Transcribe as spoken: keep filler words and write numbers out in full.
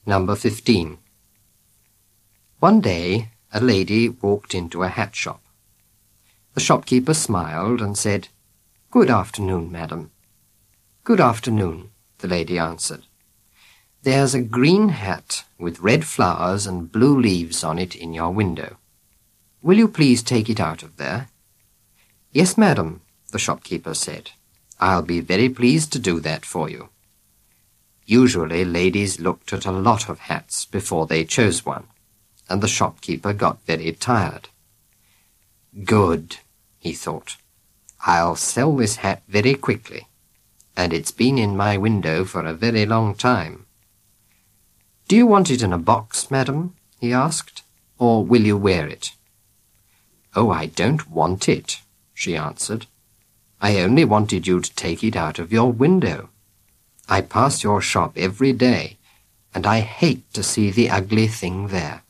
Number fifteen. One day a lady walked into a hat shop. The shopkeeper smiled and said, "Good afternoon, madam." "Good afternoon," the lady answered. "There's a green hat with red flowers and blue leaves on it in your window. Will you please take it out of there?" "Yes, madam," the shopkeeper said. "I'll be very pleased to do that for you." Usually ladies looked at a lot of hats before they chose one, and the shopkeeper got very tired. "Good," he thought. "I'll sell this hat very quickly, and it's been in my window for a very long time." "Do you want it in a box, madam?" he asked, "or will you wear it?" "Oh, I don't want it," she answered. "I only wanted you to take it out of your window. I pass your shop every day, and I hate to see the ugly thing there."